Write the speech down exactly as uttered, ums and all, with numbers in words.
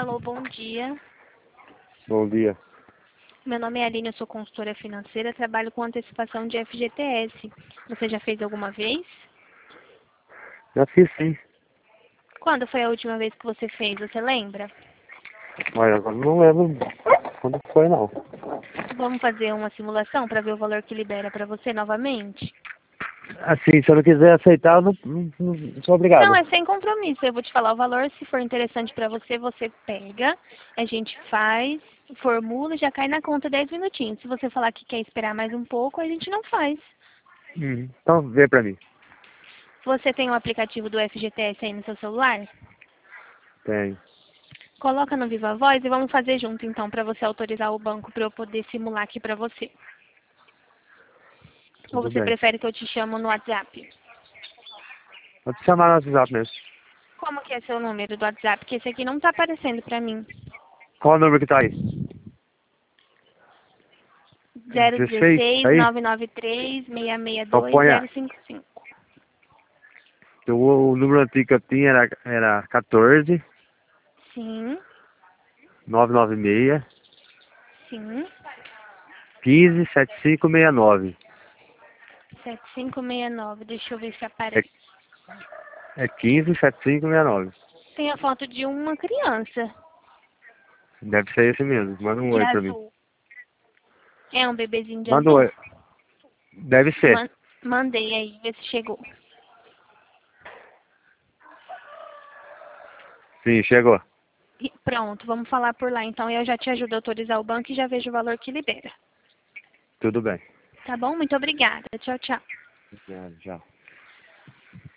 Alô, bom dia. Bom dia. Meu nome é Aline, eu sou consultora financeira, trabalho com antecipação de F G T S. Você já fez alguma vez? Já fiz sim. Quando foi a última vez que você fez, você lembra? Olha, agora não lembro quando foi não. Vamos fazer uma simulação para ver o valor que libera para você novamente? Assim, se eu não quiser aceitar, eu não, não, não sou obrigado. Não, é sem compromisso. Eu vou te falar o valor. Se for interessante para você, você pega, a gente faz, formula e já cai na conta dez minutinhos. Se você falar que quer esperar mais um pouco, a gente não faz. Uhum. Então, vê pra mim. Você tem o aplicativo do F G T S aí no seu celular? Tem. Coloca no Viva Voz e vamos fazer junto, então, para você autorizar o banco para eu poder simular aqui para você. Ou Tudo você bem. prefere que eu te chamo no WhatsApp? Vou te chamar no WhatsApp mesmo. Como que é seu número do WhatsApp? Porque esse aqui não está aparecendo para mim. Qual o número que tá aí? zero dezesseis, dezesseis, aí? nove nove três, seis seis Então dois, ponha. zero cinco cinco. O, o número antigo que eu tinha era, era quatorze, Sim, nove nove seis, sim. quinze, setenta e cinco, sessenta e nove. sete cinco seis nove. Deixa eu ver se É, aparece. é quinze, setenta e cinco, sessenta e nove. Tem a foto de uma criança, Deve ser esse mesmo. Manda um de oi pra mim. azul. É um bebezinho de Manda um azul? oi. Deve ser. Man mandei aí, vê se chegou. Sim, chegou. E pronto, vamos falar por lá. Então eu já te ajudo a autorizar o banco e já vejo o valor que libera. Tudo bem. Tá bom? Muito obrigada. Tchau, tchau. Já, já.